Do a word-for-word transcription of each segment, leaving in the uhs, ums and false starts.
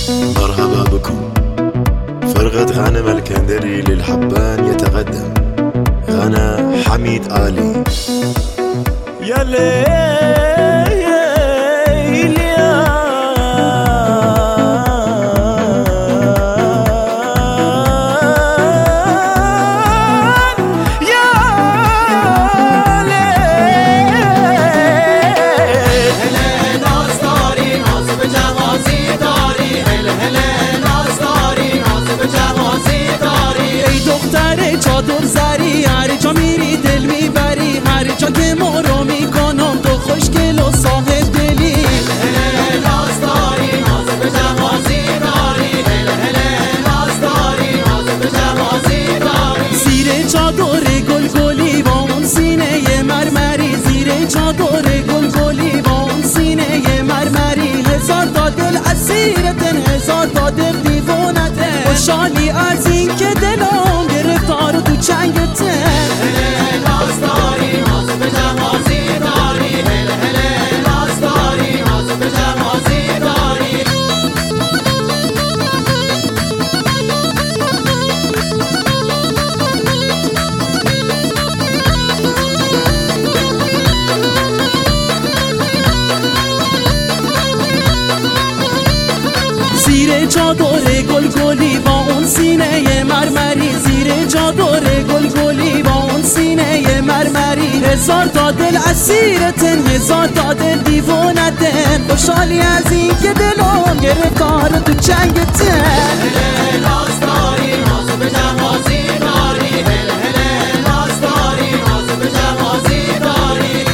مرحبا بكم. فرقة غانم الكندري للحبان يتقدم غنى حميد آلي. يا ليل يا چادر زری هر جا میری دل میبری، هر جا که ما رو میکنم تو خوشگل و صاحب دلی. هله ناز داری ناز به جوازی داری، هله هله ناز داری ناز به جوازی داری. زیر چادر گل گلی با اون سینه مرمری، زیر چادر گل گلی با اون سینه مرمری. هزار تا دل اسیرتن، هزار تا دل دیوانتن، خوشحالی از این که دلم گرفتار تو چنگته. هله ناز داری ناز به جوازی داری، هله هله ناز داری ناز به جوازی داری. زیر چادر گل گلی با اون سینه مرمری، زیر چادر گل گلی با اون سینه مرمری. هزار تا دل اسیرتن، هزار تا دل دیوانتن، خوشحالی از این که دلم گرفتار تو چنگتن. هله ناز داری ناز به جوازی داری، هله هله ناز داری ناز به جوازی داری.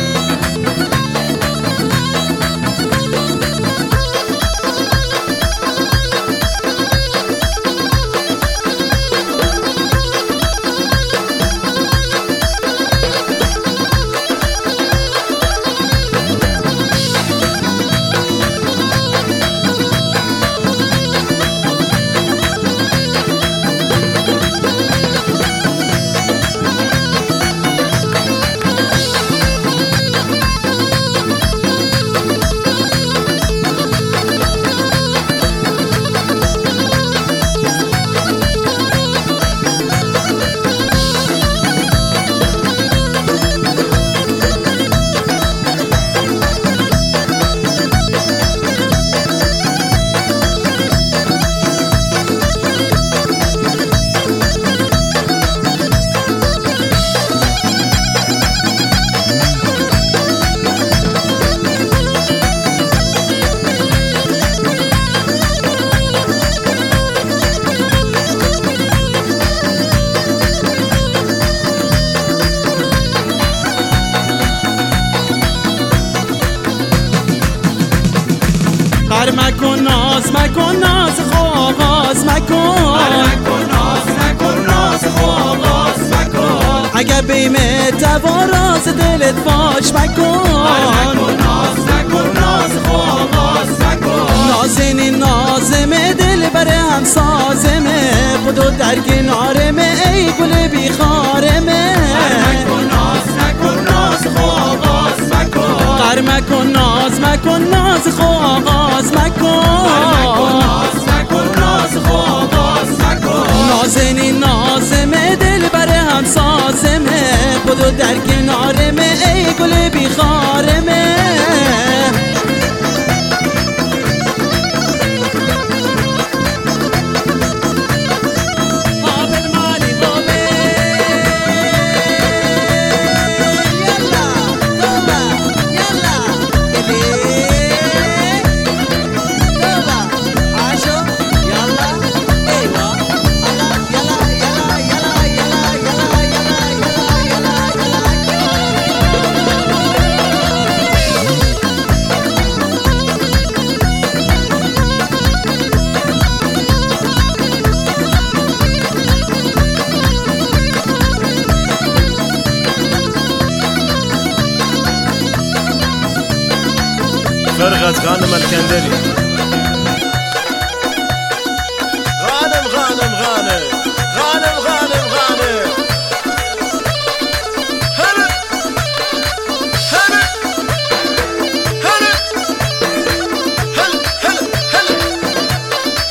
بر مکن ناز مکن ناز خو آغاز مکن، بر مکن ناز مکن ناز خو آغاز مکن. اگر بیم تواراز دلت فاش مکن، بر مکن ناز مکن ناز خو آغاز مکن. نازنین نازمه دل بر هم سازمه، بدو در کنارمه ای گل بیخارمه. بر مکن ناز مکن ناز خو آغاز مکن، بر مکن ناز مکن ناز خو آغاز مکن. نازنین نازمه دل بر هم سازمه، بدو در کنارمه ای گل بیخارمه. فرقة غانم الكندري. غانم غانم غانم غانم غانم غانم. هلا هلا هلا هلا هلا هلا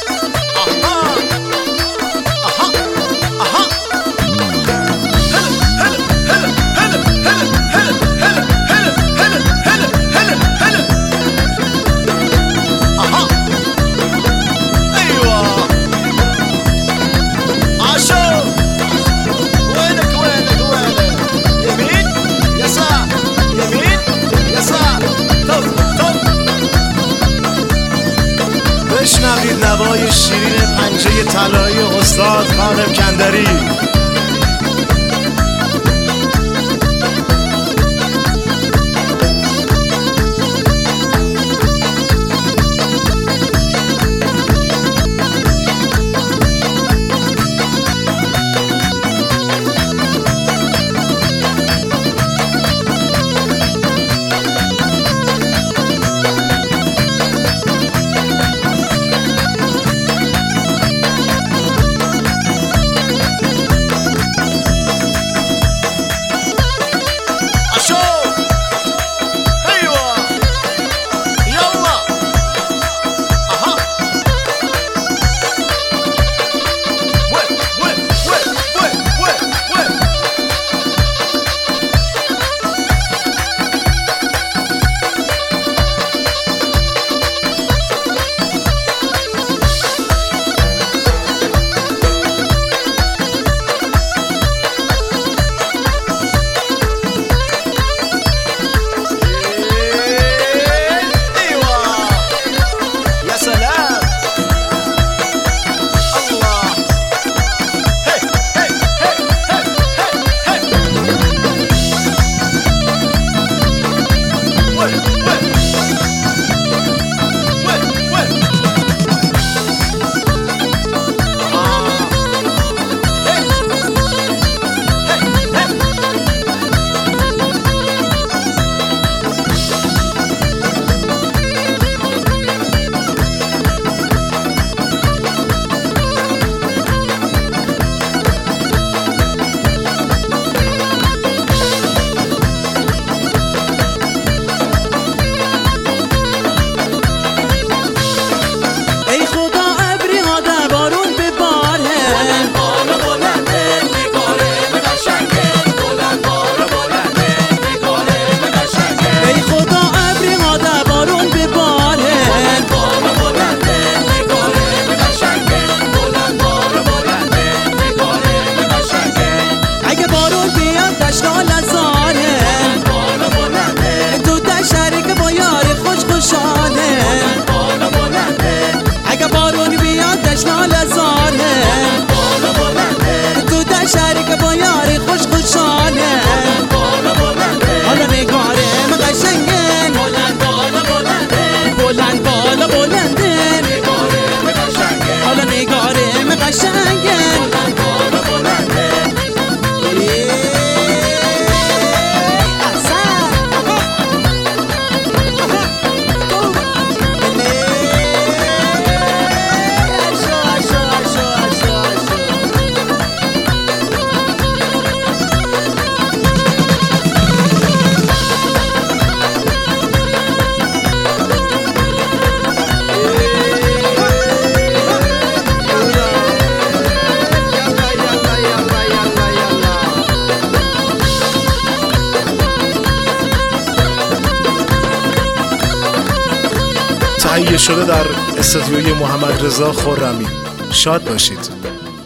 بشنوید نوای شیرین پنجه طلایی استاد غانم کندری. تهیه شده در استودیوی محمد رضا خرمی. شاد باشید.